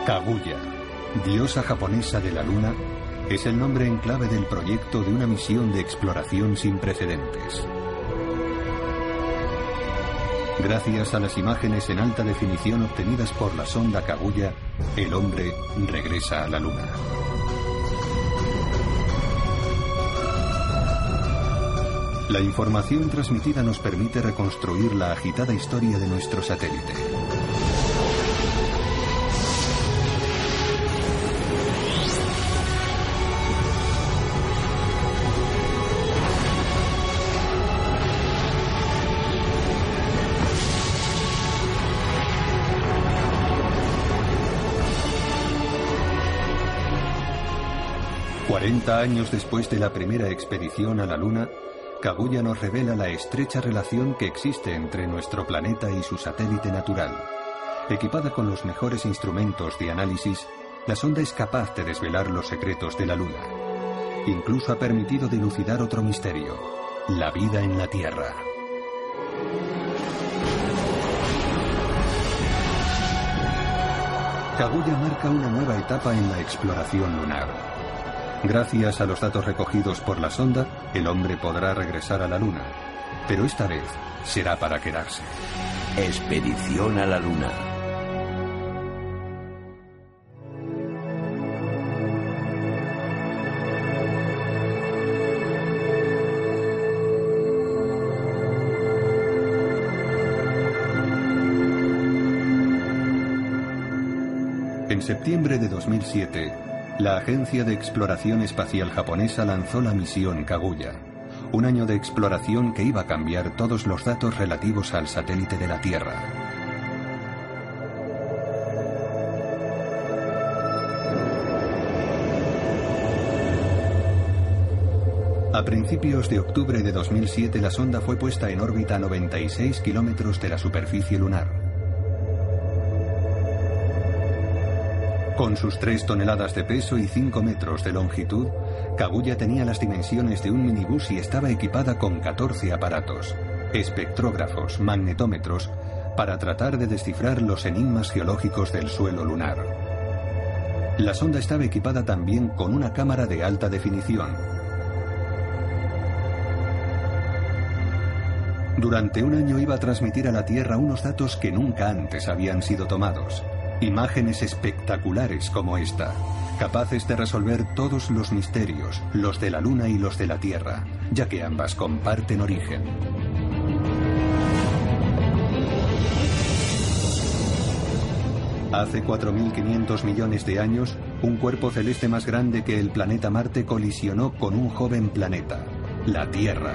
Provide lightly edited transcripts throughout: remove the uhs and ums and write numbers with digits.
Kaguya, diosa japonesa de la luna, es el nombre en clave del proyecto de una misión de exploración sin precedentes. Gracias a las imágenes en alta definición obtenidas por la sonda Kaguya, el hombre regresa a la luna. La información transmitida nos permite reconstruir la agitada historia de nuestro satélite. Años después de la primera expedición a la Luna, Kaguya nos revela la estrecha relación que existe entre nuestro planeta y su satélite natural. Equipada con los mejores instrumentos de análisis, la sonda es capaz de desvelar los secretos de la Luna. Incluso ha permitido dilucidar otro misterio: la vida en la Tierra. Kaguya marca una nueva etapa en la exploración lunar. Gracias a los datos recogidos por la sonda, el hombre podrá regresar a la Luna. Pero esta vez será para quedarse. Expedición a la Luna. En septiembre de 2007, la Agencia de Exploración Espacial Japonesa lanzó la misión Kaguya, un año de exploración que iba a cambiar todos los datos relativos al satélite de la Tierra. A principios de octubre de 2007, la sonda fue puesta en órbita a 96 kilómetros de la superficie lunar. Con sus 3 toneladas de peso y 5 metros de longitud, Kaguya tenía las dimensiones de un minibús y estaba equipada con 14 aparatos, espectrógrafos, magnetómetros, para tratar de descifrar los enigmas geológicos del suelo lunar. La sonda estaba equipada también con una cámara de alta definición. Durante un año iba a transmitir a la Tierra unos datos que nunca antes habían sido tomados. Imágenes espectaculares como esta, capaces de resolver todos los misterios, los de la Luna y los de la Tierra, ya que ambas comparten origen. Hace 4.500 millones de años, un cuerpo celeste más grande que el planeta Marte colisionó con un joven planeta, la Tierra.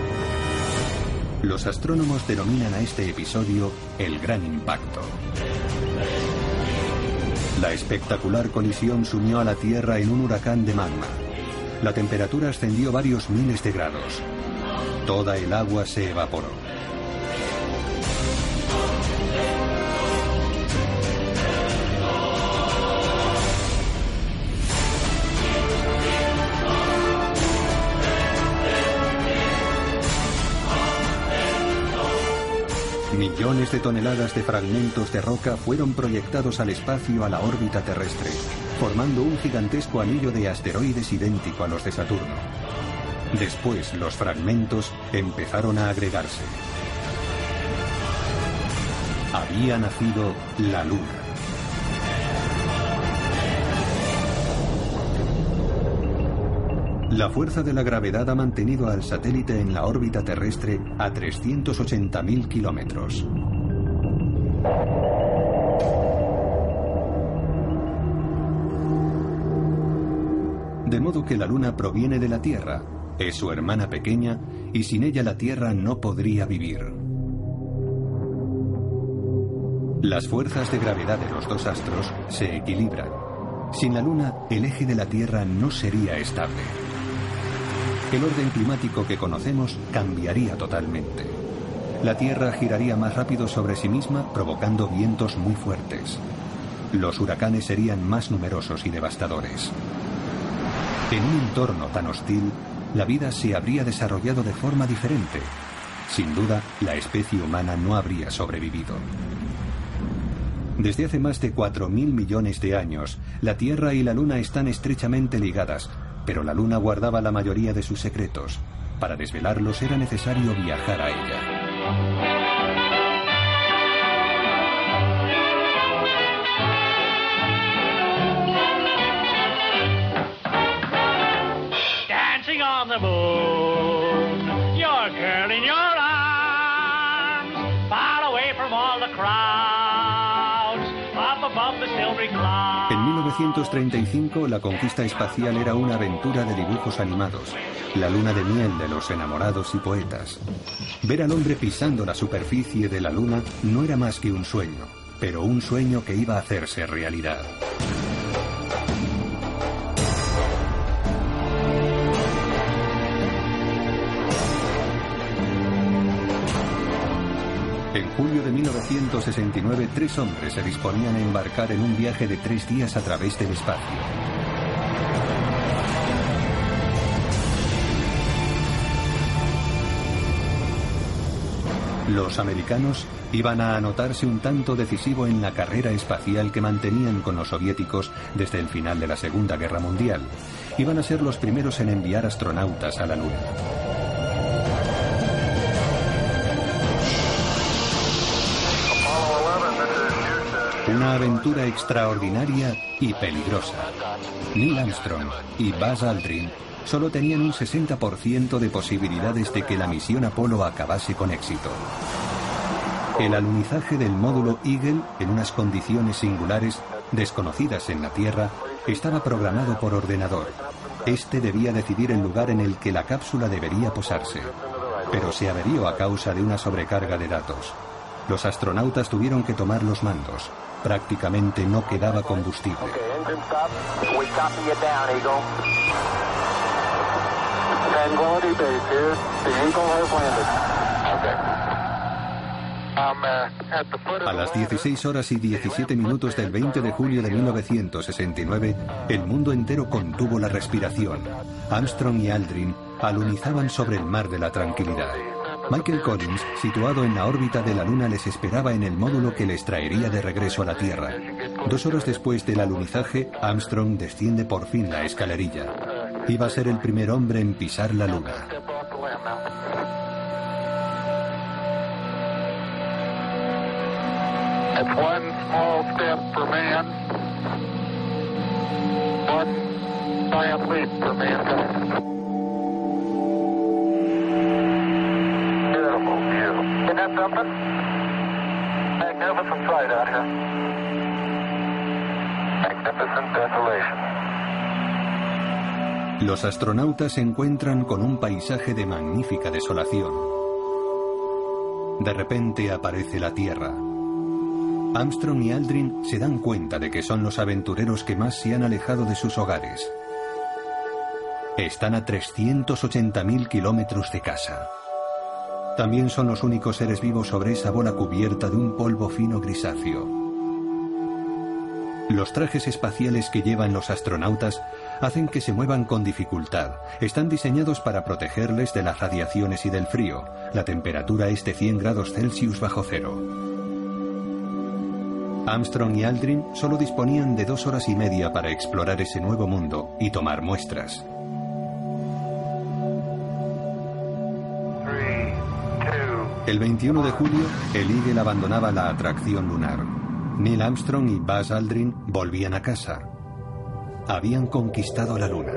Los astrónomos denominan a este episodio el Gran Impacto. La espectacular colisión sumió a la Tierra en un huracán de magma. La temperatura ascendió varios miles de grados. Toda el agua se evaporó. Millones de toneladas de fragmentos de roca fueron proyectados al espacio a la órbita terrestre, formando un gigantesco anillo de asteroides idéntico a los de Saturno. Después, los fragmentos empezaron a agregarse. Había nacido la Luna. La fuerza de la gravedad ha mantenido al satélite en la órbita terrestre a 380.000 kilómetros. De modo que la Luna proviene de la Tierra, es su hermana pequeña y sin ella la Tierra no podría vivir. Las fuerzas de gravedad de los dos astros se equilibran. Sin la Luna, el eje de la Tierra no sería estable. El orden climático que conocemos cambiaría totalmente. La Tierra giraría más rápido sobre sí misma, provocando vientos muy fuertes. Los huracanes serían más numerosos y devastadores. En un entorno tan hostil, la vida se habría desarrollado de forma diferente. Sin duda, la especie humana no habría sobrevivido. Desde hace más de 4.000 millones de años, la Tierra y la Luna están estrechamente ligadas, pero la Luna guardaba la mayoría de sus secretos. Para desvelarlos era necesario viajar a ella. On the moon, your girl in your arms, far away from all the crowds, up above the silvery clouds. En 1935, la conquista espacial era una aventura de dibujos animados, la luna de miel de los enamorados y poetas. Ver al hombre pisando la superficie de la luna no era más que un sueño, pero un sueño que iba a hacerse realidad. En julio de 1969, 3 hombres se disponían a embarcar en un viaje de 3 días a través del espacio. Los americanos iban a anotarse un tanto decisivo en la carrera espacial que mantenían con los soviéticos desde el final de la Segunda Guerra Mundial. Iban a ser los primeros en enviar astronautas a la Luna. Una aventura extraordinaria y peligrosa. Neil Armstrong y Buzz Aldrin solo tenían un 60% de posibilidades de que la misión Apolo acabase con éxito. El alunizaje del módulo Eagle, en unas condiciones singulares, desconocidas en la Tierra, estaba programado por ordenador. Este debía decidir el lugar en el que la cápsula debería posarse, pero se averió a causa de una sobrecarga de datos. Los astronautas tuvieron que tomar los mandos. Prácticamente no quedaba combustible. A las 16 horas y 17 minutos del 20 de julio de 1969, el mundo entero contuvo la respiración. Armstrong y Aldrin alunizaban sobre el mar de la tranquilidad. Michael Collins, situado en la órbita de la Luna, les esperaba en el módulo que les traería de regreso a la Tierra. 2 horas después del alunizaje, Armstrong desciende por fin la escalerilla. Iba a ser el primer hombre en pisar la Luna. It's one small step for man, one giant leap for mankind. Isn't that something? Magnificent sight out here. Magnificent desolation. Los astronautas se encuentran con un paisaje de magnífica desolación. De repente aparece la Tierra. Armstrong y Aldrin se dan cuenta de que son los aventureros que más se han alejado de sus hogares. Están a 380.000 kilómetros de casa. También son los únicos seres vivos sobre esa bola cubierta de un polvo fino grisáceo. Los trajes espaciales que llevan los astronautas hacen que se muevan con dificultad. Están diseñados para protegerles de las radiaciones y del frío. La temperatura es de 100 grados Celsius bajo cero. Armstrong y Aldrin solo disponían de 2 horas y media para explorar ese nuevo mundo y tomar muestras. El 21 de julio, el Eagle abandonaba la atracción lunar. Neil Armstrong y Buzz Aldrin volvían a casa. Habían conquistado la Luna.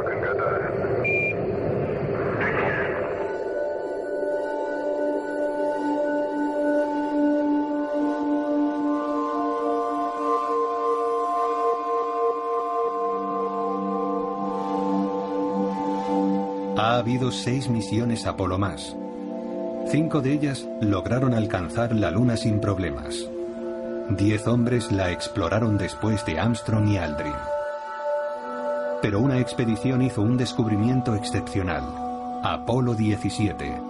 Ha habido 6 misiones Apolo más. 5 de ellas lograron alcanzar la Luna sin problemas. 10 hombres la exploraron después de Armstrong y Aldrin. Pero una expedición hizo un descubrimiento excepcional: Apolo 17.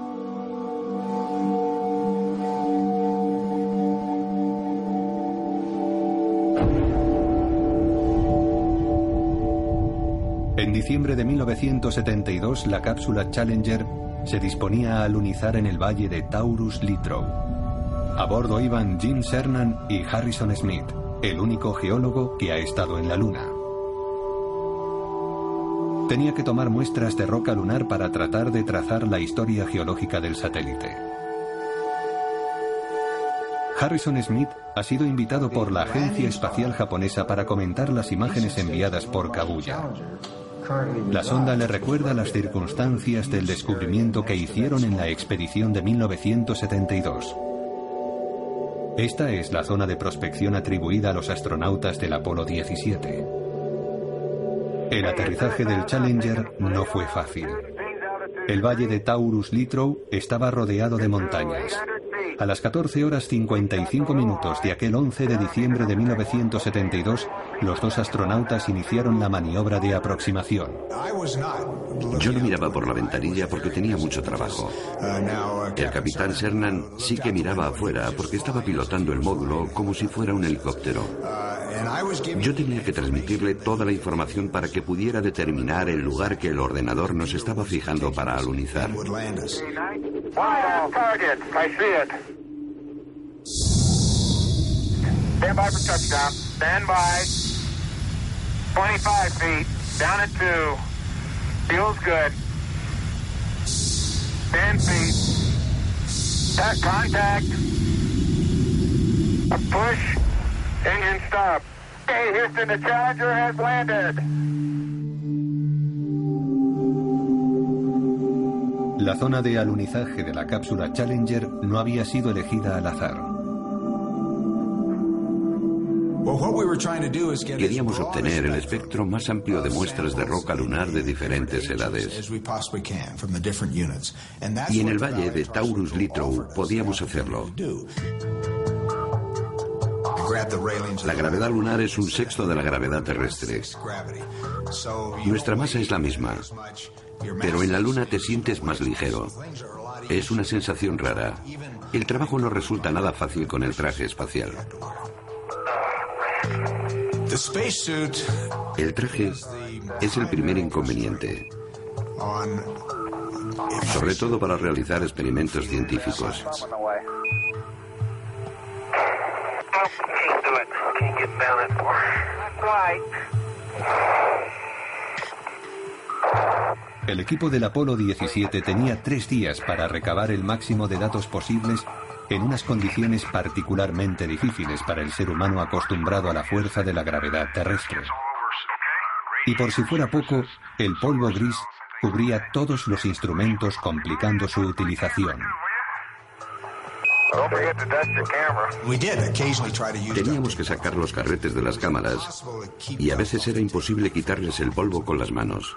En diciembre de 1972, la cápsula Challenger se disponía a alunizar en el valle de Taurus Littrow. A bordo iban Gene Cernan y Harrison Smith, el único geólogo que ha estado en la Luna. Tenía que tomar muestras de roca lunar para tratar de trazar la historia geológica del satélite. Harrison Smith ha sido invitado por la Agencia Espacial Japonesa para comentar las imágenes enviadas por Kaguya. La sonda le recuerda las circunstancias del descubrimiento que hicieron en la expedición de 1972. Esta es la zona de prospección atribuida a los astronautas del Apolo 17. El aterrizaje del Challenger no fue fácil. El valle de Taurus-Littrow estaba rodeado de montañas. A las 14 horas 55 minutos de aquel 11 de diciembre de 1972, los dos astronautas iniciaron la maniobra de aproximación. Yo no miraba por la ventanilla porque tenía mucho trabajo. El capitán Cernan sí que miraba afuera porque estaba pilotando el módulo como si fuera un helicóptero. Yo tenía que transmitirle toda la información para que pudiera determinar el lugar que el ordenador nos estaba fijando para alunizar. Stand by for touchdown. Stand by. 25 feet. Down at 2. Feels good. 10 feet. Contact. A push. Engine stop. Hey, Houston, the Challenger has landed. La zona de alunizaje de la cápsula Challenger no había sido elegida al azar. Queríamos obtener el espectro más amplio de muestras de roca lunar de diferentes edades. Y en el valle de Taurus-Littrow podíamos hacerlo. La gravedad lunar es un sexto de la gravedad terrestre. Nuestra masa es la misma, pero en la Luna te sientes más ligero. Es una sensación rara. El trabajo no resulta nada fácil con el traje espacial. El traje es el primer inconveniente, sobre todo para realizar experimentos científicos. El equipo del Apolo 17 tenía 3 días para recabar el máximo de datos posibles en unas condiciones particularmente difíciles para el ser humano acostumbrado a la fuerza de la gravedad terrestre. Y por si fuera poco, el polvo gris cubría todos los instrumentos, complicando su utilización. Teníamos que sacar los carretes de las cámaras y a veces era imposible quitarles el polvo con las manos.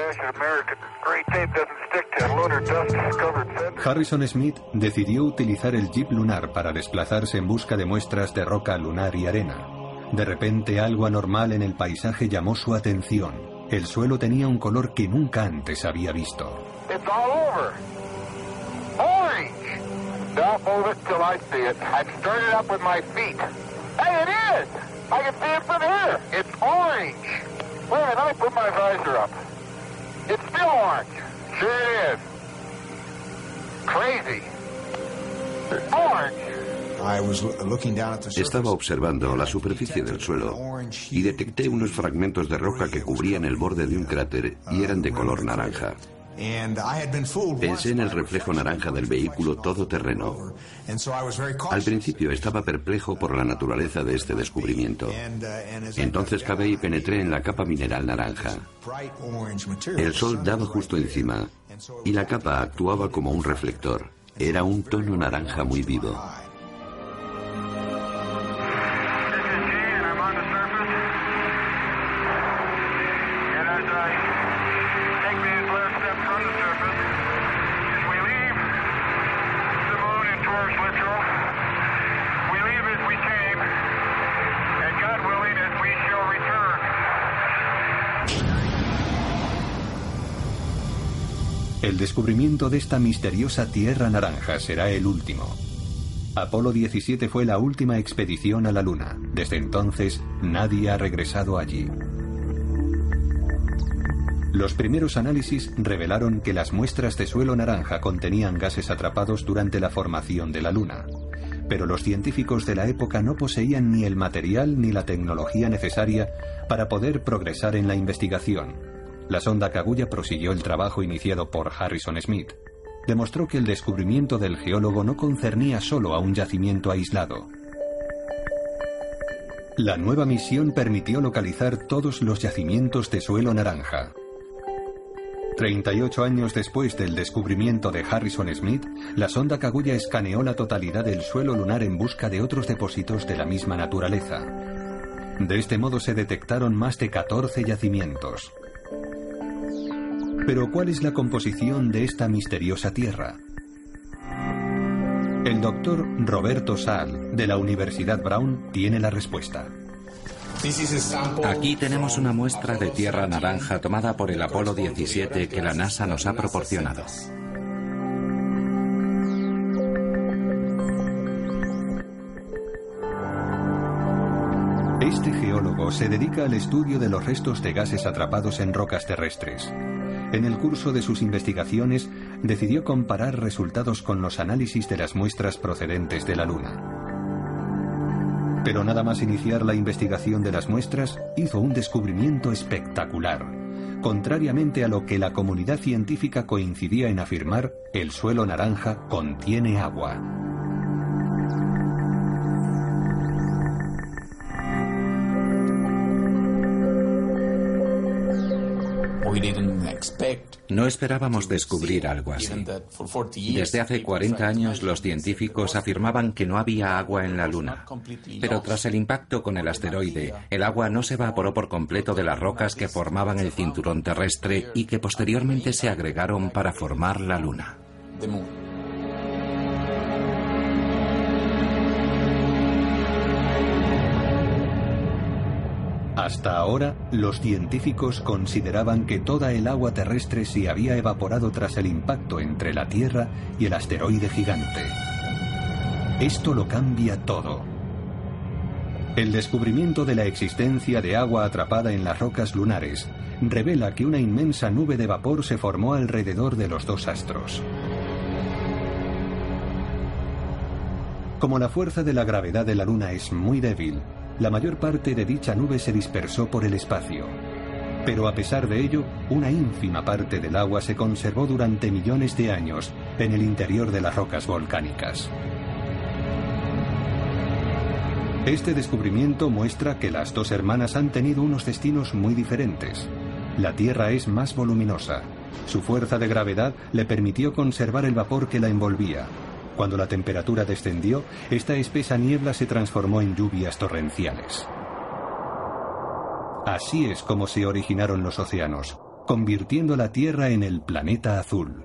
Harrison Smith decidió utilizar el jeep lunar para desplazarse en busca de muestras de roca lunar y arena. De repente, algo anormal en el paisaje llamó su atención. El suelo tenía un color que nunca antes había visto. Don't move it till I see it. I've stirred it up with my feet. Hey, it is! I can see it from here. It's orange. Wait a minute, let me put my visor up. It's still orange. Sure it is. Crazy. It's orange. Estaba observando la superficie del suelo y detecté unos fragmentos de roca que cubrían el borde de un cráter y eran de color naranja. Pensé en el reflejo naranja del vehículo todoterreno. Al principio estaba perplejo por la naturaleza de este descubrimiento. Entonces cavé y penetré en la capa mineral naranja. El sol daba justo encima y la capa actuaba como un reflector. Era un tono naranja muy vivo. El descubrimiento de esta misteriosa tierra naranja será el último. Apolo 17 fue la última expedición a la Luna. Desde entonces, nadie ha regresado allí. Los primeros análisis revelaron que las muestras de suelo naranja contenían gases atrapados durante la formación de la Luna. pero los científicos de la época no poseían ni el material ni la tecnología necesaria para poder progresar en la investigación. La sonda Kaguya prosiguió el trabajo iniciado por Harrison Smith. Demostró que el descubrimiento del geólogo no concernía solo a un yacimiento aislado. La nueva misión permitió localizar todos los yacimientos de suelo naranja. 38 años después del descubrimiento de Harrison Smith, la sonda Kaguya escaneó la totalidad del suelo lunar en busca de otros depósitos de la misma naturaleza. De este modo se detectaron más de 14 yacimientos. Pero ¿cuál es la composición de esta misteriosa tierra? El doctor Roberto Saal, de la Universidad Brown, tiene la respuesta. Aquí tenemos una muestra de tierra naranja tomada por el Apolo 17 que la NASA nos ha proporcionado. Este geólogo se dedica al estudio de los restos de gases atrapados en rocas terrestres. En el curso de sus investigaciones, decidió comparar resultados con los análisis de las muestras procedentes de la Luna. Pero nada más iniciar la investigación de las muestras, hizo un descubrimiento espectacular. Contrariamente a lo que la comunidad científica coincidía en afirmar, el suelo naranja contiene agua. No esperábamos descubrir algo así. Desde hace 40 años los científicos afirmaban que no había agua en la Luna. Pero tras el impacto con el asteroide, el agua no se evaporó por completo de las rocas que formaban el cinturón terrestre y que posteriormente se agregaron para formar la Luna. Hasta ahora, los científicos consideraban que toda el agua terrestre se había evaporado tras el impacto entre la Tierra y el asteroide gigante. Esto lo cambia todo. El descubrimiento de la existencia de agua atrapada en las rocas lunares revela que una inmensa nube de vapor se formó alrededor de los dos astros. Como la fuerza de la gravedad de la Luna es muy débil, la mayor parte de dicha nube se dispersó por el espacio. Pero a pesar de ello, una ínfima parte del agua se conservó durante millones de años en el interior de las rocas volcánicas. Este descubrimiento muestra que las dos hermanas han tenido unos destinos muy diferentes. La Tierra es más voluminosa. Su fuerza de gravedad le permitió conservar el vapor que la envolvía. Cuando la temperatura descendió, esta espesa niebla se transformó en lluvias torrenciales. Así es como se originaron los océanos, convirtiendo la Tierra en el planeta azul.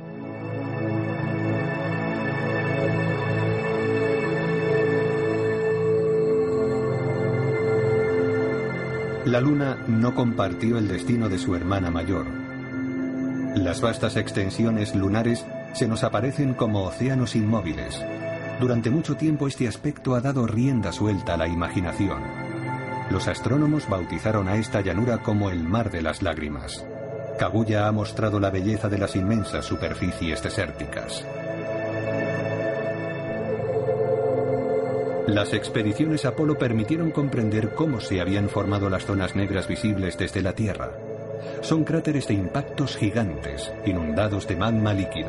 La Luna no compartió el destino de su hermana mayor. Las vastas extensiones lunares se nos aparecen como océanos inmóviles. Durante mucho tiempo este aspecto ha dado rienda suelta a la imaginación. Los astrónomos bautizaron a esta llanura como el Mar de las Lágrimas. Kaguya ha mostrado la belleza de las inmensas superficies desérticas. Las expediciones Apolo permitieron comprender cómo se habían formado las zonas negras visibles desde la Tierra. Son cráteres de impactos gigantes, inundados de magma líquido.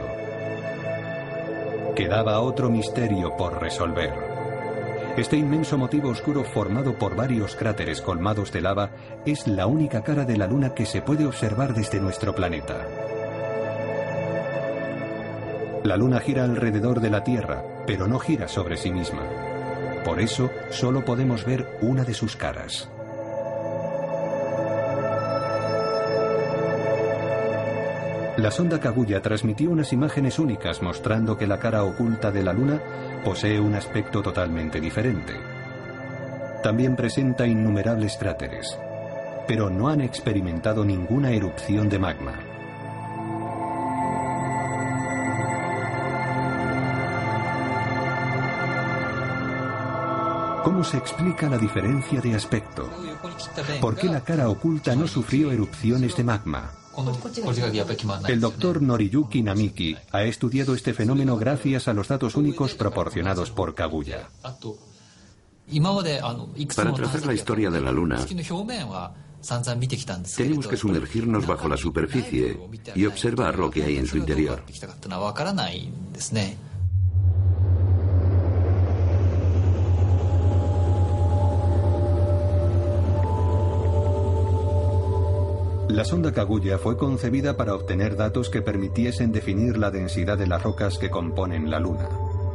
Quedaba otro misterio por resolver. Este inmenso motivo oscuro formado por varios cráteres colmados de lava es la única cara de la Luna que se puede observar desde nuestro planeta. La Luna gira alrededor de la Tierra, pero no gira sobre sí misma. Por eso, solo podemos ver una de sus caras. La sonda Kaguya transmitió unas imágenes únicas mostrando que la cara oculta de la Luna posee un aspecto totalmente diferente. También presenta innumerables cráteres, pero no han experimentado ninguna erupción de magma. ¿Cómo se explica la diferencia de aspecto? ¿Por qué la cara oculta no sufrió erupciones de magma? El doctor Noriyuki Namiki ha estudiado este fenómeno gracias a los datos únicos proporcionados por Kaguya. Para trazar la historia de la Luna, tenemos que sumergirnos bajo la superficie y observar lo que hay en su interior. La sonda Kaguya fue concebida para obtener datos que permitiesen definir la densidad de las rocas que componen la Luna.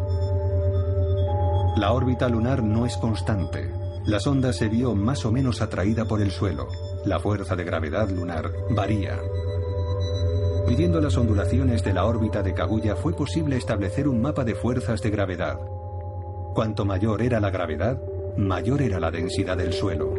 La órbita lunar no es constante. La sonda se vio más o menos atraída por el suelo. La fuerza de gravedad lunar varía. Midiendo las ondulaciones de la órbita de Kaguya fue posible establecer un mapa de fuerzas de gravedad. Cuanto mayor era la gravedad, mayor era la densidad del suelo.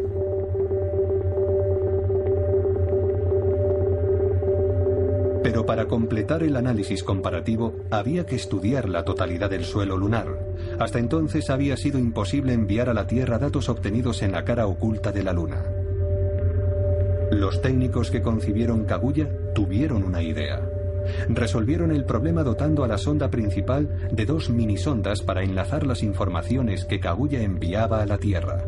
Pero para completar el análisis comparativo había que estudiar la totalidad del suelo lunar. Hasta entonces había sido imposible enviar a la Tierra datos obtenidos en la cara oculta de la Luna. Los técnicos que concibieron Kaguya tuvieron una idea. Resolvieron el problema dotando a la sonda principal de 2 minisondas para enlazar las informaciones que Kaguya enviaba a la Tierra.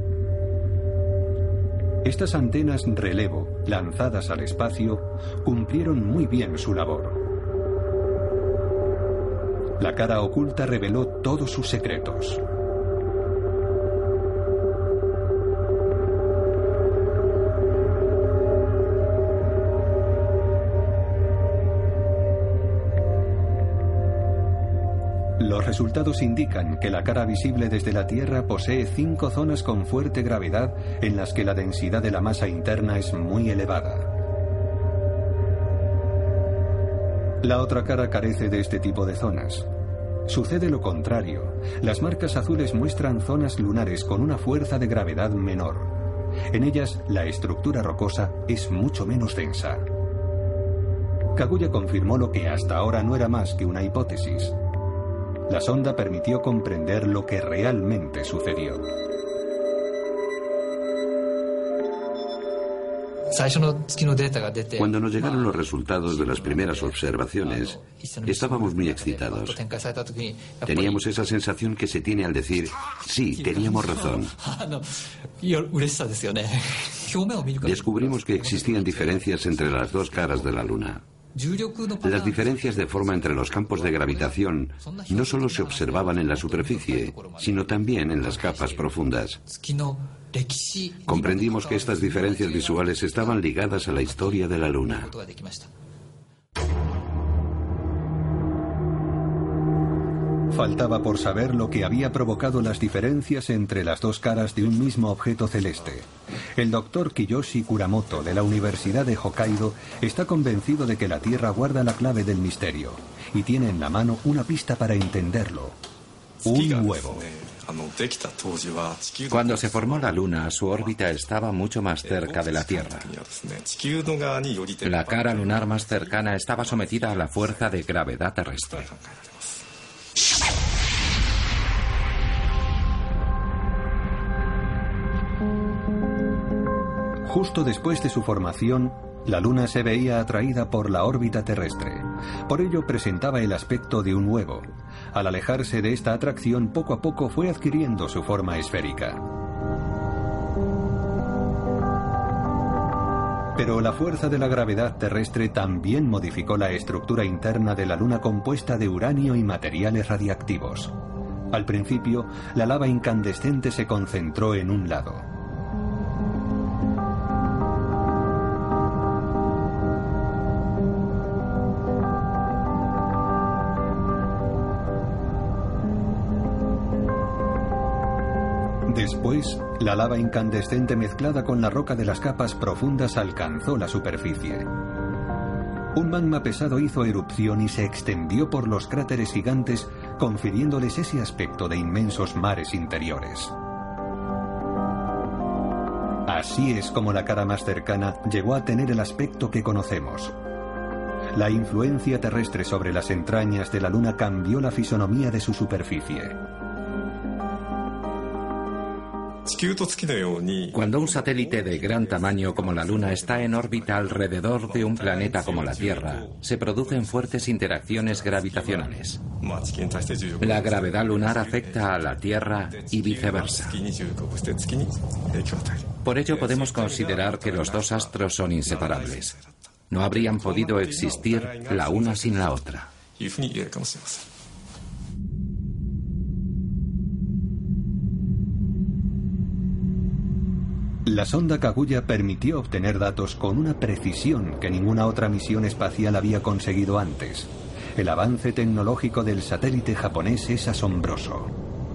Estas antenas relevo, lanzadas al espacio, cumplieron muy bien su labor. La cara oculta reveló todos sus secretos. Los resultados indican que la cara visible desde la Tierra posee 5 zonas con fuerte gravedad en las que la densidad de la masa interna es muy elevada. La otra cara carece de este tipo de zonas. Sucede lo contrario. Las marcas azules muestran zonas lunares con una fuerza de gravedad menor. En ellas, la estructura rocosa es mucho menos densa. Kaguya confirmó lo que hasta ahora no era más que una hipótesis. La sonda permitió comprender lo que realmente sucedió. Cuando nos llegaron los resultados de las primeras observaciones, estábamos muy excitados. Teníamos esa sensación que se tiene al decir, sí, teníamos razón. Descubrimos que existían diferencias entre las 2 caras de la Luna. Las diferencias de forma entre los campos de gravitación no solo se observaban en la superficie, sino también en las capas profundas. Comprendimos que estas diferencias visuales estaban ligadas a la historia de la Luna. Faltaba por saber lo que había provocado las diferencias entre las 2 caras de un mismo objeto celeste. El doctor Kiyoshi Kuramoto de la Universidad de Hokkaido está convencido de que la Tierra guarda la clave del misterio y tiene en la mano una pista para entenderlo: un huevo. Cuando se formó la Luna, su órbita estaba mucho más cerca de la Tierra. La cara lunar más cercana estaba sometida a la fuerza de gravedad terrestre. Justo después de su formación, la Luna se veía atraída por la órbita terrestre. Por ello presentaba el aspecto de un huevo. Al alejarse de esta atracción, poco a poco fue adquiriendo su forma esférica. Pero la fuerza de la gravedad terrestre también modificó la estructura interna de la Luna compuesta de uranio y materiales radiactivos. Al principio, la lava incandescente se concentró en un lado. Después, la lava incandescente mezclada con la roca de las capas profundas alcanzó la superficie. Un magma pesado hizo erupción y se extendió por los cráteres gigantes, confiriéndoles ese aspecto de inmensos mares interiores. Así es como la cara más cercana llegó a tener el aspecto que conocemos. La influencia terrestre sobre las entrañas de la Luna cambió la fisonomía de su superficie. Cuando un satélite de gran tamaño como la Luna está en órbita alrededor de un planeta como la Tierra, se producen fuertes interacciones gravitacionales. La gravedad lunar afecta a la Tierra y viceversa. Por ello podemos considerar que los dos astros son inseparables. No habrían podido existir la una sin la otra. La sonda Kaguya permitió obtener datos con una precisión que ninguna otra misión espacial había conseguido antes. El avance tecnológico del satélite japonés es asombroso.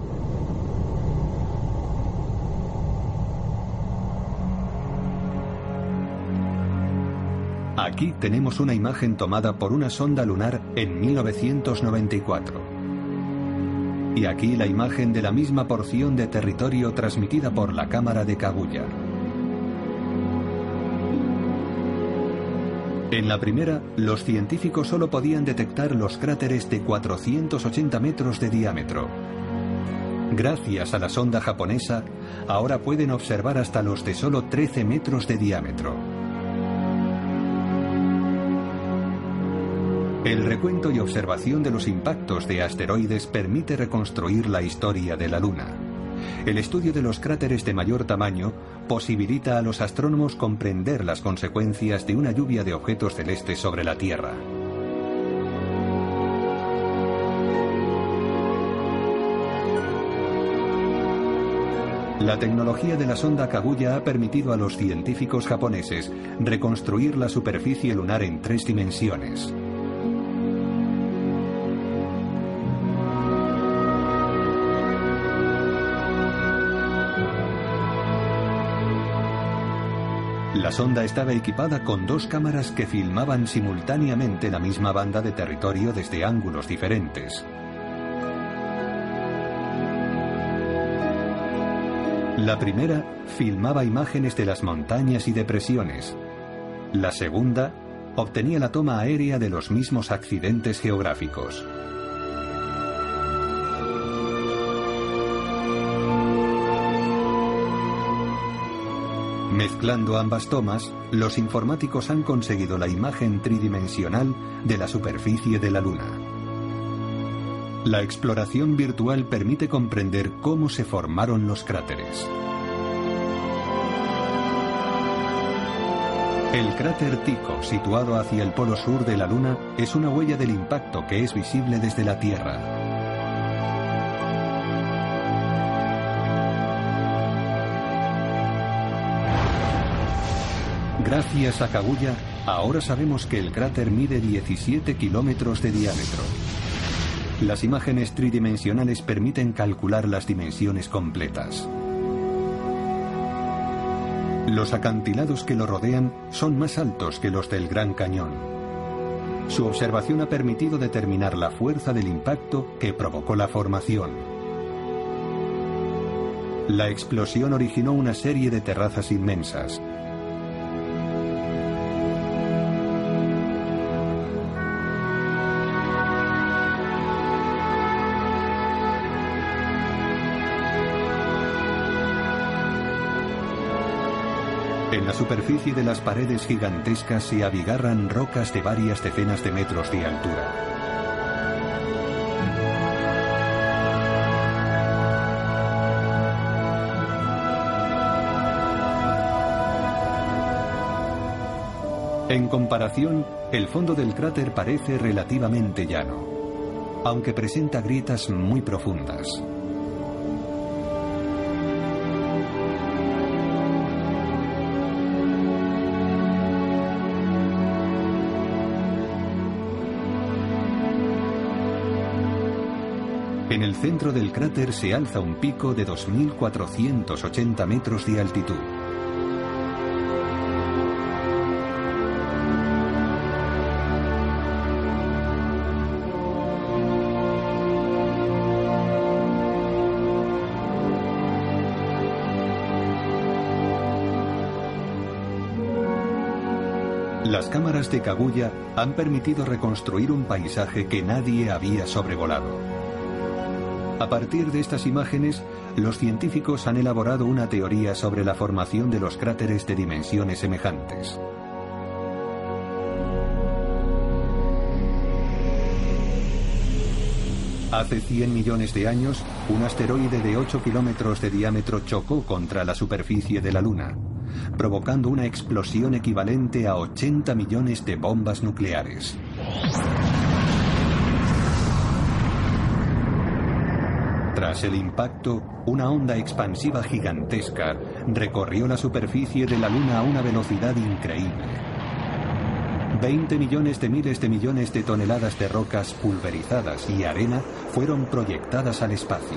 Aquí tenemos una imagen tomada por una sonda lunar en 1994. Y aquí la imagen de la misma porción de territorio transmitida por la cámara de Kaguya. En la primera, los científicos solo podían detectar los cráteres de 480 metros de diámetro. Gracias a la sonda japonesa, ahora pueden observar hasta los de solo 13 metros de diámetro. El recuento y observación de los impactos de asteroides permite reconstruir la historia de la Luna. El estudio de los cráteres de mayor tamaño posibilita a los astrónomos comprender las consecuencias de una lluvia de objetos celestes sobre la Tierra. La tecnología de la sonda Kaguya ha permitido a los científicos japoneses reconstruir la superficie lunar en 3 dimensiones. La sonda estaba equipada con 2 cámaras que filmaban simultáneamente la misma banda de territorio desde ángulos diferentes. La primera filmaba imágenes de las montañas y depresiones. La segunda obtenía la toma aérea de los mismos accidentes geográficos. Mezclando ambas tomas, los informáticos han conseguido la imagen tridimensional de la superficie de la Luna. La exploración virtual permite comprender cómo se formaron los cráteres. El cráter Tycho, situado hacia el polo sur de la Luna, es una huella del impacto que es visible desde la Tierra. Gracias a Kaguya, ahora sabemos que el cráter mide 17 kilómetros de diámetro. Las imágenes tridimensionales permiten calcular las dimensiones completas. Los acantilados que lo rodean son más altos que los del Gran Cañón. Su observación ha permitido determinar la fuerza del impacto que provocó la formación. La explosión originó una serie de terrazas inmensas. En la superficie de las paredes gigantescas se abigarran rocas de varias decenas de metros de altura. En comparación, el fondo del cráter parece relativamente llano, aunque presenta grietas muy profundas. En el centro del cráter se alza un pico de 2.480 metros de altitud. Las cámaras de Kaguya han permitido reconstruir un paisaje que nadie había sobrevolado. A partir de estas imágenes, los científicos han elaborado una teoría sobre la formación de los cráteres de dimensiones semejantes. Hace 100 millones de años, un asteroide de 8 kilómetros de diámetro chocó contra la superficie de la Luna, provocando una explosión equivalente a 80 millones de bombas nucleares. Tras el impacto, una onda expansiva gigantesca recorrió la superficie de la Luna a una velocidad increíble. 20 millones de miles de millones de toneladas de rocas pulverizadas y arena fueron proyectadas al espacio.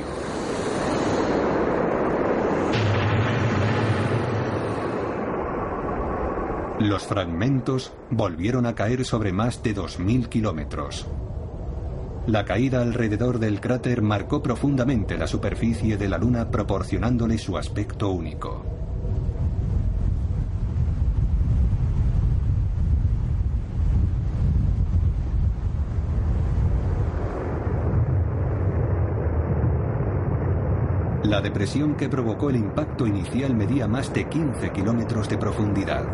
Los fragmentos volvieron a caer sobre más de 2000 kilómetros. La caída alrededor del cráter marcó profundamente la superficie de la Luna, proporcionándole su aspecto único. La depresión que provocó el impacto inicial medía más de 15 kilómetros de profundidad.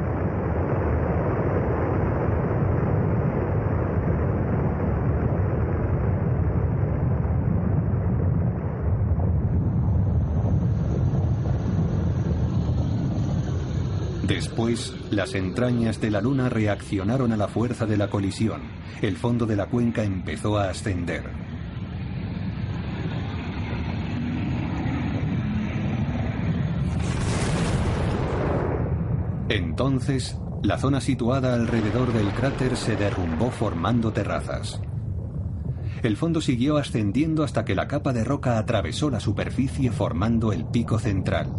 Después, las entrañas de la Luna reaccionaron a la fuerza de la colisión. El fondo de la cuenca empezó a ascender. Entonces, la zona situada alrededor del cráter se derrumbó formando terrazas. El fondo siguió ascendiendo hasta que la capa de roca atravesó la superficie formando el pico central.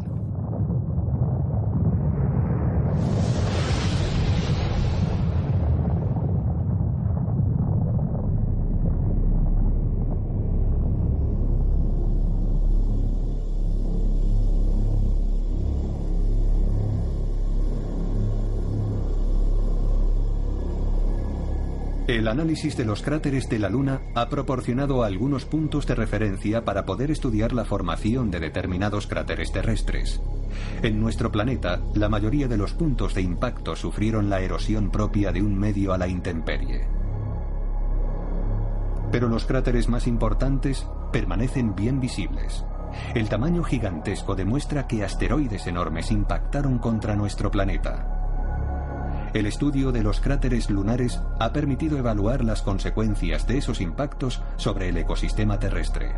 El análisis de los cráteres de la Luna ha proporcionado algunos puntos de referencia para poder estudiar la formación de determinados cráteres terrestres. En nuestro planeta, la mayoría de los puntos de impacto sufrieron la erosión propia de un medio a la intemperie. Pero los cráteres más importantes permanecen bien visibles. El tamaño gigantesco demuestra que asteroides enormes impactaron contra nuestro planeta. El estudio de los cráteres lunares ha permitido evaluar las consecuencias de esos impactos sobre el ecosistema terrestre.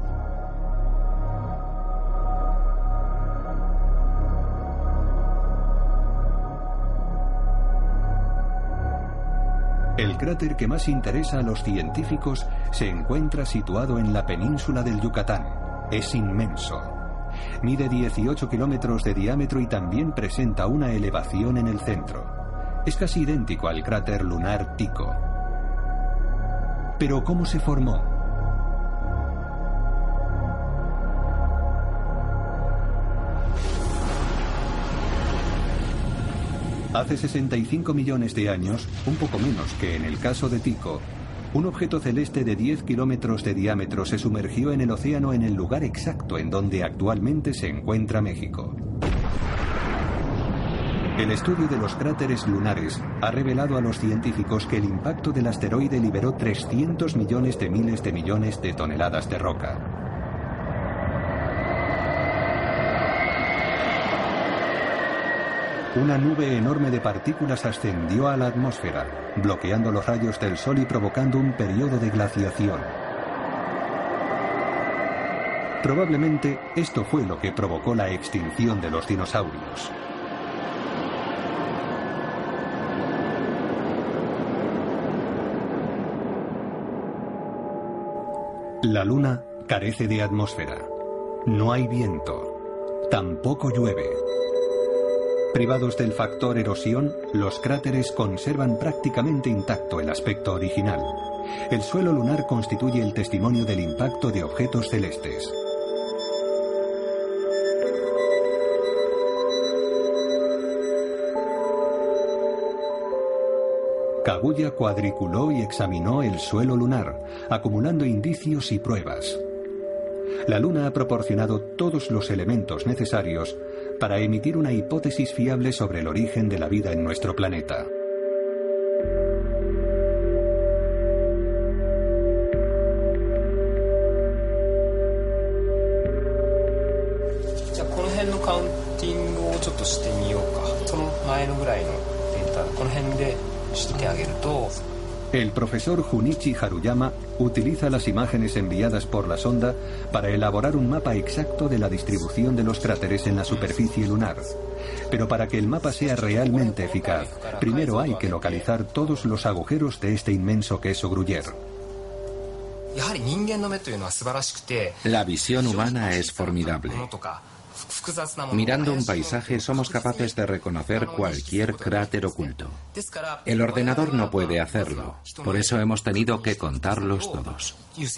El cráter que más interesa a los científicos se encuentra situado en la península del Yucatán. Es inmenso. Mide 18 kilómetros de diámetro y también presenta una elevación en el centro. Es casi idéntico al cráter lunar Tycho. ¿Pero cómo se formó? Hace 65 millones de años, un poco menos que en el caso de Tycho, un objeto celeste de 10 kilómetros de diámetro se sumergió en el océano en el lugar exacto en donde actualmente se encuentra México. El estudio de los cráteres lunares ha revelado a los científicos que el impacto del asteroide liberó 300 millones de miles de millones de toneladas de roca. Una nube enorme de partículas ascendió a la atmósfera, bloqueando los rayos del Sol y provocando un periodo de glaciación. Probablemente esto fue lo que provocó la extinción de los dinosaurios. La Luna carece de atmósfera. No hay viento. Tampoco llueve. Privados del factor erosión, los cráteres conservan prácticamente intacto el aspecto original. El suelo lunar constituye el testimonio del impacto de objetos celestes. Kaguya cuadriculó y examinó el suelo lunar, acumulando indicios y pruebas. La Luna ha proporcionado todos los elementos necesarios para emitir una hipótesis fiable sobre el origen de la vida en nuestro planeta. El profesor Junichi Haruyama utiliza las imágenes enviadas por la sonda para elaborar un mapa exacto de la distribución de los cráteres en la superficie lunar. Pero para que el mapa sea realmente eficaz, primero hay que localizar todos los agujeros de este inmenso queso gruyere. La visión humana es formidable. Mirando un paisaje somos capaces de reconocer cualquier cráter oculto. El ordenador no puede hacerlo, por eso hemos tenido que contarlos todos.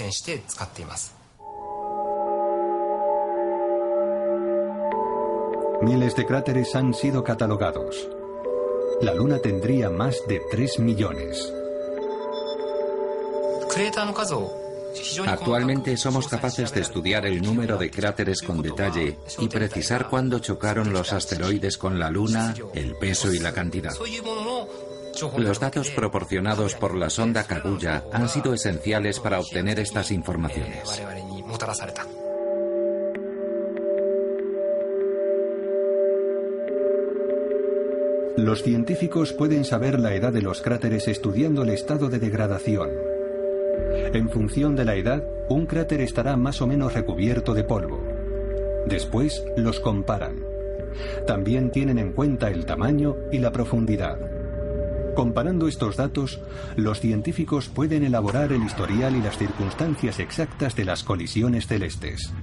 Miles de cráteres han sido catalogados. La Luna tendría más de 3 millones. Actualmente somos capaces de estudiar el número de cráteres con detalle y precisar cuándo chocaron los asteroides con la Luna, el peso y la cantidad. Los datos proporcionados por la sonda Kaguya han sido esenciales para obtener estas informaciones. Los científicos pueden saber la edad de los cráteres estudiando el estado de degradación. En función de la edad, un cráter estará más o menos recubierto de polvo. Después los comparan. También tienen en cuenta el tamaño y la profundidad. Comparando estos datos, los científicos pueden elaborar el historial y las circunstancias exactas de las colisiones celestes.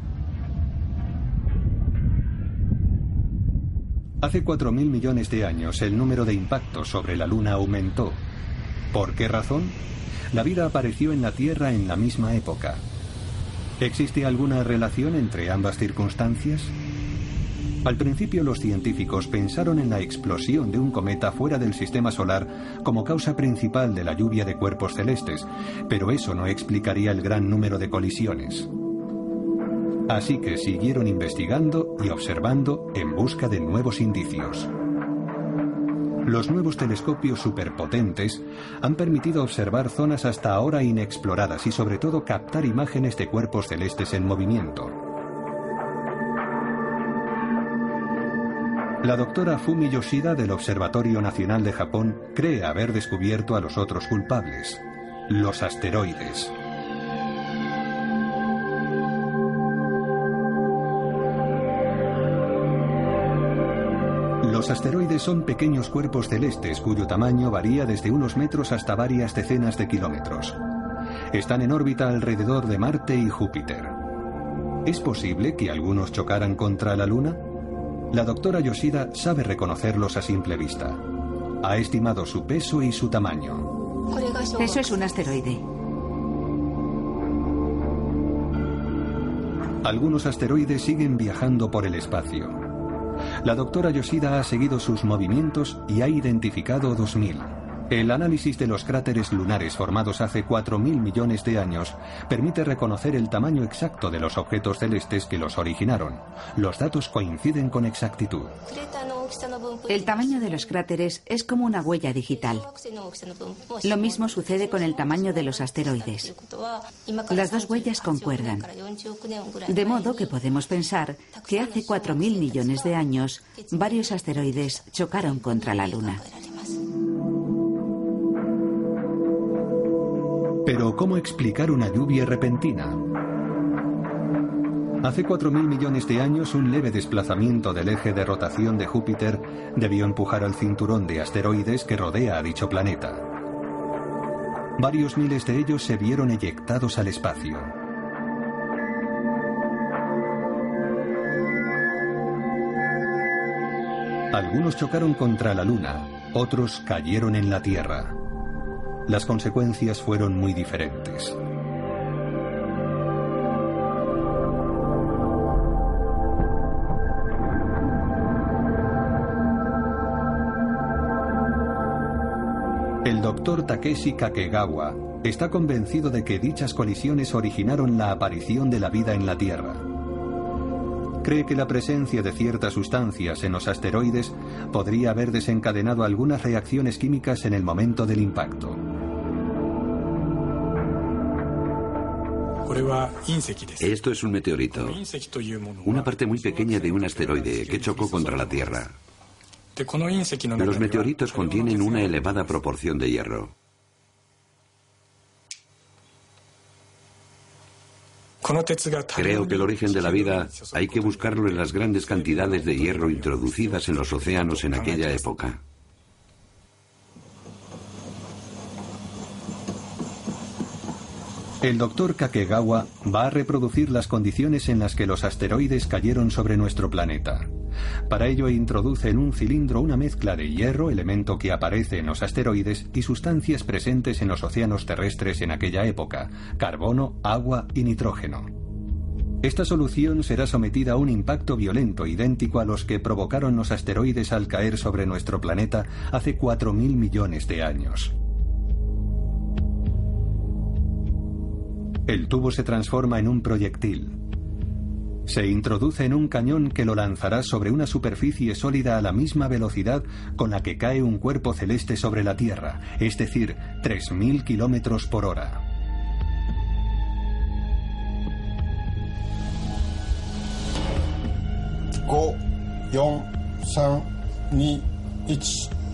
Hace 4.000 millones de años el número de impactos sobre la Luna aumentó. ¿Por qué razón? La vida apareció en la Tierra en la misma época. ¿Existe alguna relación entre ambas circunstancias? Al principio los científicos pensaron en la explosión de un cometa fuera del sistema solar como causa principal de la lluvia de cuerpos celestes, pero eso no explicaría el gran número de colisiones. Así que siguieron investigando y observando en busca de nuevos indicios. Los nuevos telescopios superpotentes han permitido observar zonas hasta ahora inexploradas y sobre todo captar imágenes de cuerpos celestes en movimiento. La doctora Fumi Yoshida del Observatorio Nacional de Japón cree haber descubierto a los otros culpables, los asteroides. Los asteroides son pequeños cuerpos celestes cuyo tamaño varía desde unos metros hasta varias decenas de kilómetros. Están en órbita alrededor de Marte y Júpiter. ¿Es posible que algunos chocaran contra la Luna? La doctora Yoshida sabe reconocerlos a simple vista. Ha estimado su peso y su tamaño. Eso es un asteroide. Algunos asteroides siguen viajando por el espacio. La doctora Yoshida ha seguido sus movimientos y ha identificado 2000. El análisis de los cráteres lunares formados hace 4.000 millones de años permite reconocer el tamaño exacto de los objetos celestes que los originaron. Los datos coinciden con exactitud. El tamaño de los cráteres es como una huella digital. Lo mismo sucede con el tamaño de los asteroides. Las dos huellas concuerdan. De modo que podemos pensar que hace 4.000 millones de años varios asteroides chocaron contra la Luna. Pero ¿cómo explicar una lluvia repentina? Hace 4.000 millones de años, un leve desplazamiento del eje de rotación de Júpiter debió empujar al cinturón de asteroides que rodea a dicho planeta. Varios miles de ellos se vieron eyectados al espacio. Algunos chocaron contra la Luna, otros cayeron en la Tierra. Las consecuencias fueron muy diferentes. El doctor Takeshi Kakegawa está convencido de que dichas colisiones originaron la aparición de la vida en la Tierra. Cree que la presencia de ciertas sustancias en los asteroides podría haber desencadenado algunas reacciones químicas en el momento del impacto. Esto es un meteorito, una parte muy pequeña de un asteroide que chocó contra la Tierra. Los meteoritos contienen una elevada proporción de hierro. Creo que el origen de la vida hay que buscarlo en las grandes cantidades de hierro introducidas en los océanos en aquella época. El Dr. Kakegawa va a reproducir las condiciones en las que los asteroides cayeron sobre nuestro planeta. Para ello introduce en un cilindro una mezcla de hierro, elemento que aparece en los asteroides, y sustancias presentes en los océanos terrestres en aquella época: carbono, agua y nitrógeno. Esta solución será sometida a un impacto violento idéntico a los que provocaron los asteroides al caer sobre nuestro planeta hace 4.000 millones de años. El tubo se transforma en un proyectil. Se introduce en un cañón que lo lanzará sobre una superficie sólida a la misma velocidad con la que cae un cuerpo celeste sobre la Tierra, es decir, 3.000 kilómetros por hora. Go, 4, 3, 2, 1.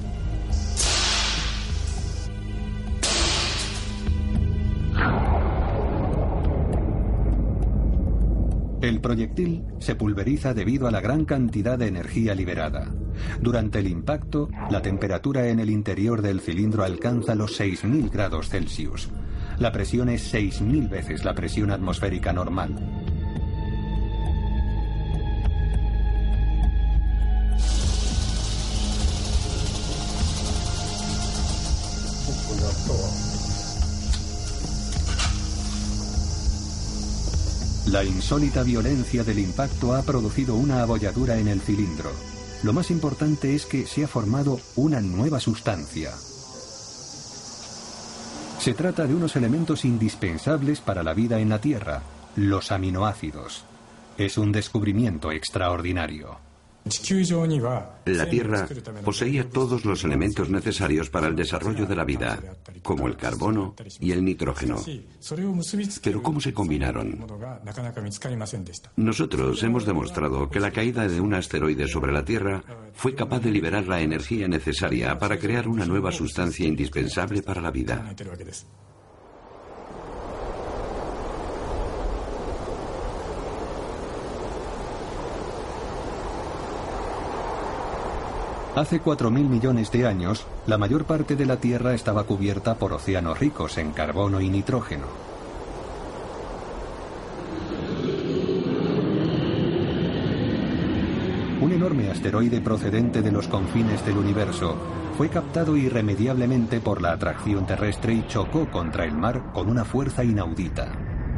El proyectil se pulveriza debido a la gran cantidad de energía liberada. Durante el impacto, la temperatura en el interior del cilindro alcanza los 6.000 grados Celsius. La presión es 6.000 veces la presión atmosférica normal. La insólita violencia del impacto ha producido una abolladura en el cilindro. Lo más importante es que se ha formado una nueva sustancia. Se trata de unos elementos indispensables para la vida en la Tierra, los aminoácidos. Es un descubrimiento extraordinario. La Tierra poseía todos los elementos necesarios para el desarrollo de la vida, como el carbono y el nitrógeno. Pero ¿cómo se combinaron? Nosotros hemos demostrado que la caída de un asteroide sobre la Tierra fue capaz de liberar la energía necesaria para crear una nueva sustancia indispensable para la vida. Hace 4.000 millones de años, la mayor parte de la Tierra estaba cubierta por océanos ricos en carbono y nitrógeno. Un enorme asteroide procedente de los confines del universo fue captado irremediablemente por la atracción terrestre y chocó contra el mar con una fuerza inaudita.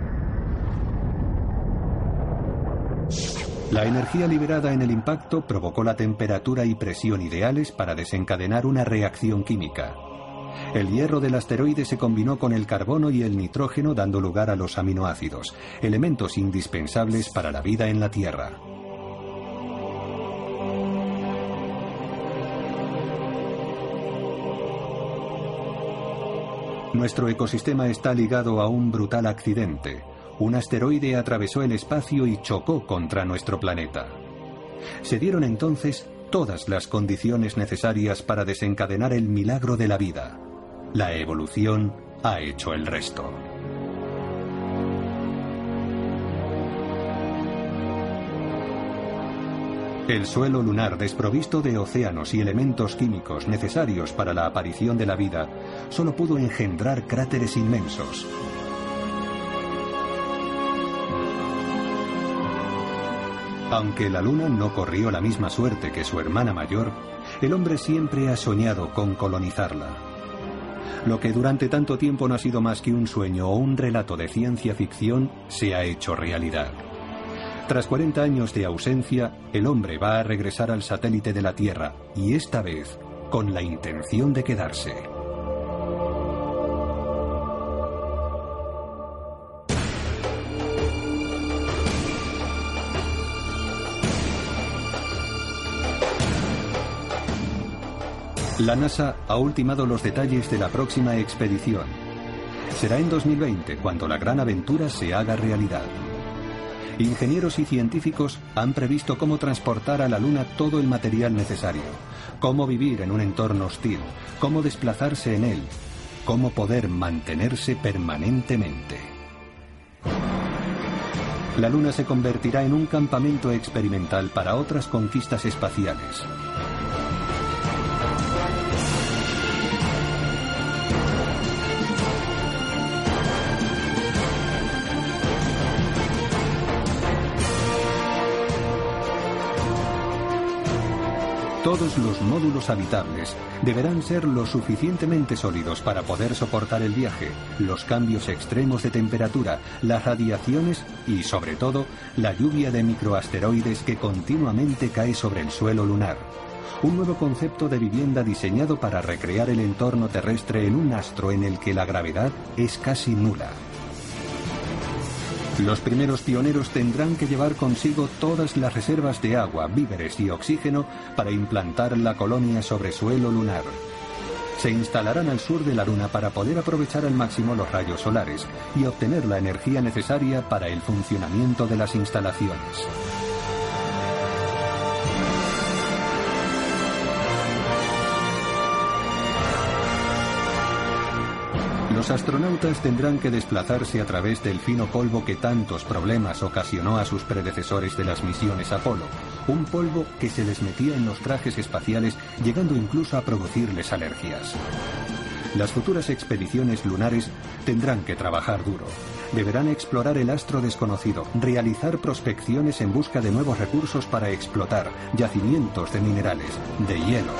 La energía liberada en el impacto provocó la temperatura y presión ideales para desencadenar una reacción química. El hierro del asteroide se combinó con el carbono y el nitrógeno, dando lugar a los aminoácidos, elementos indispensables para la vida en la Tierra. Nuestro ecosistema está ligado a un brutal accidente. Un asteroide atravesó el espacio y chocó contra nuestro planeta. Se dieron entonces todas las condiciones necesarias para desencadenar el milagro de la vida. La evolución ha hecho el resto. El suelo lunar, desprovisto de océanos y elementos químicos necesarios para la aparición de la vida, solo pudo engendrar cráteres inmensos. Aunque la Luna no corrió la misma suerte que su hermana mayor, el hombre siempre ha soñado con colonizarla. Lo que durante tanto tiempo no ha sido más que un sueño o un relato de ciencia ficción se ha hecho realidad. Tras 40 años de ausencia, el hombre va a regresar al satélite de la Tierra, y esta vez con la intención de quedarse. La NASA ha ultimado los detalles de la próxima expedición. Será en 2020 cuando la gran aventura se haga realidad. Ingenieros y científicos han previsto cómo transportar a la Luna todo el material necesario, cómo vivir en un entorno hostil, cómo desplazarse en él, cómo poder mantenerse permanentemente. La Luna se convertirá en un campamento experimental para otras conquistas espaciales. Todos los módulos habitables deberán ser lo suficientemente sólidos para poder soportar el viaje, los cambios extremos de temperatura, las radiaciones y, sobre todo, la lluvia de microasteroides que continuamente cae sobre el suelo lunar. Un nuevo concepto de vivienda diseñado para recrear el entorno terrestre en un astro en el que la gravedad es casi nula. Los primeros pioneros tendrán que llevar consigo todas las reservas de agua, víveres y oxígeno para implantar la colonia sobre suelo lunar. Se instalarán al sur de la Luna para poder aprovechar al máximo los rayos solares y obtener la energía necesaria para el funcionamiento de las instalaciones. Los astronautas tendrán que desplazarse a través del fino polvo que tantos problemas ocasionó a sus predecesores de las misiones Apolo, un polvo que se les metía en los trajes espaciales, llegando incluso a producirles alergias. Las futuras expediciones lunares tendrán que trabajar duro. Deberán explorar el astro desconocido, realizar prospecciones en busca de nuevos recursos para explotar, yacimientos de minerales, de hielo.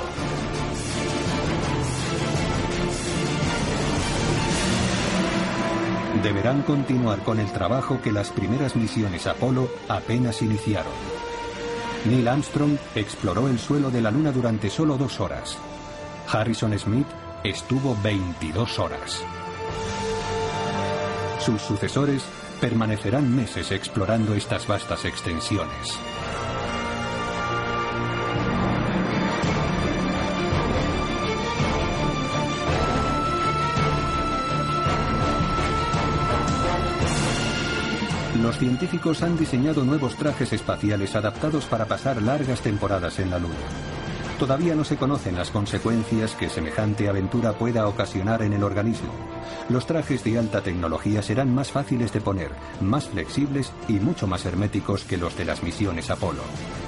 Deberán continuar con el trabajo que las primeras misiones Apolo apenas iniciaron. Neil Armstrong exploró el suelo de la Luna durante solo 2 horas. Harrison Smith estuvo 22 horas. Sus sucesores permanecerán meses explorando estas vastas extensiones. Los científicos han diseñado nuevos trajes espaciales adaptados para pasar largas temporadas en la Luna. Todavía no se conocen las consecuencias que semejante aventura pueda ocasionar en el organismo. Los trajes de alta tecnología serán más fáciles de poner, más flexibles y mucho más herméticos que los de las misiones Apolo.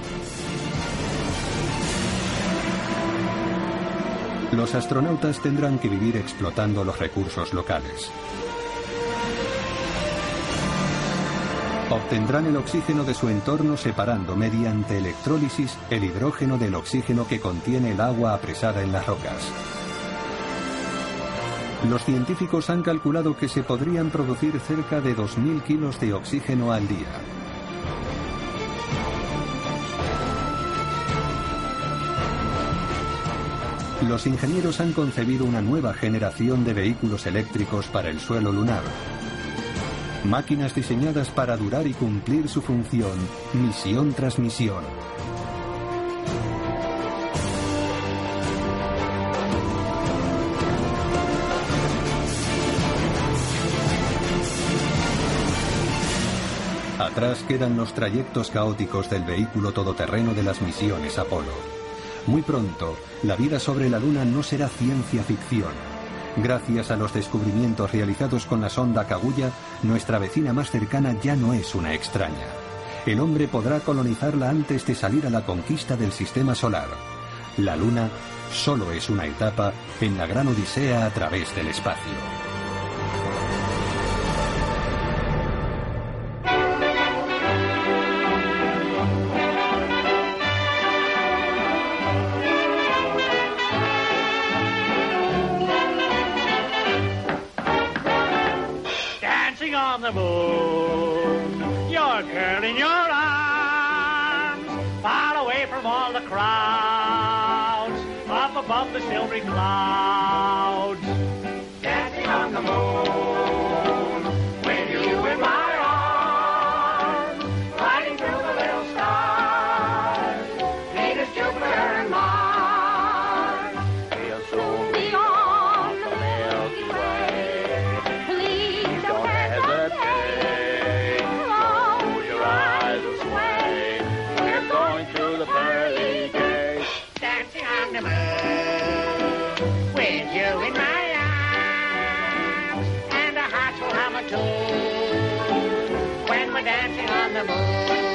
Los astronautas tendrán que vivir explotando los recursos locales. Obtendrán el oxígeno de su entorno separando mediante electrólisis el hidrógeno del oxígeno que contiene el agua apresada en las rocas. Los científicos han calculado que se podrían producir cerca de 2.000 kilos de oxígeno al día. Los ingenieros han concebido una nueva generación de vehículos eléctricos para el suelo lunar. Máquinas diseñadas para durar y cumplir su función, misión tras misión. Atrás quedan los trayectos caóticos del vehículo todoterreno de las misiones Apolo. Muy pronto, la vida sobre la Luna no será ciencia ficción. Gracias a los descubrimientos realizados con la sonda Kaguya, nuestra vecina más cercana ya no es una extraña. El hombre podrá colonizarla antes de salir a la conquista del sistema solar. La Luna solo es una etapa en la gran odisea a través del espacio. On the moon, your girl in your arms, far away from all the crowds, up above the silvery clouds. Dancing on the moon, with you in my arms, riding through the little stars, Venus, Jupiter, and Mars. We you in my arms, and our hearts will hum a tune when we're dancing on the moon.